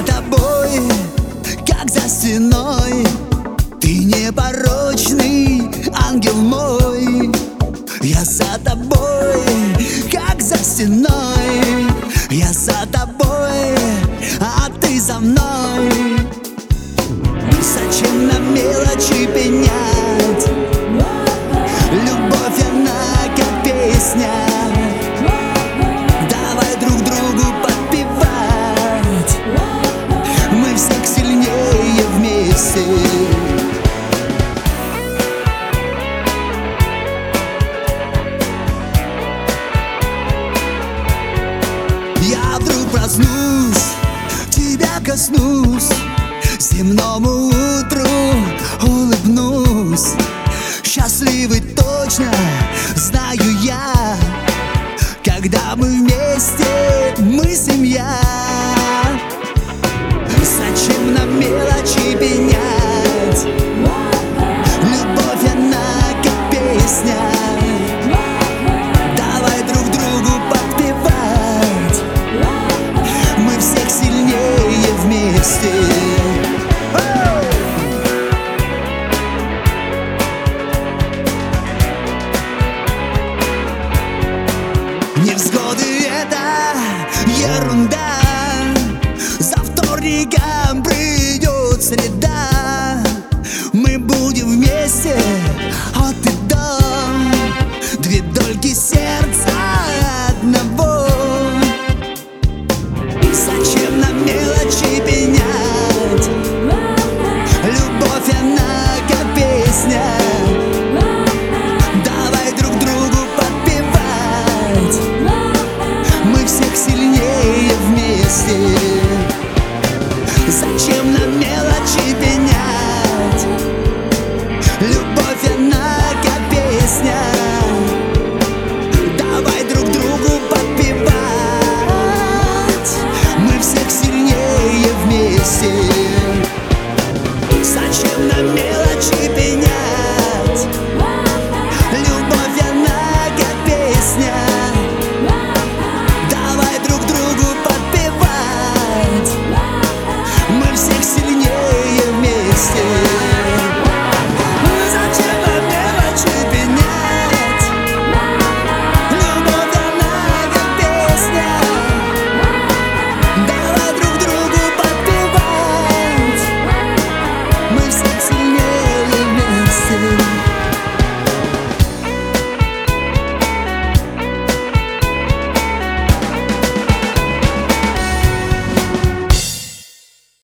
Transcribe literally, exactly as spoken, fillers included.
тобой, как за стеной. Ты непорочный ангел мой. Я за тобой, как за стеной. Я за тобой, а ты за мной. Зачем на мелочи пенять? Любовь, она как песня. Давай друг другу подпевать. Мы всех сильнее вместе. Я вдруг проснусь, тебя коснусь, земному утру улыбнусь. Счастливый точно знаю я, когда мы вместе, мы семья. Зачем на мелочи пенять? Любовь, она как песня. Давай друг другу подпевать. Мы всех сильнее вместе. Невзгоды — это ерунда. За вторником придет среда.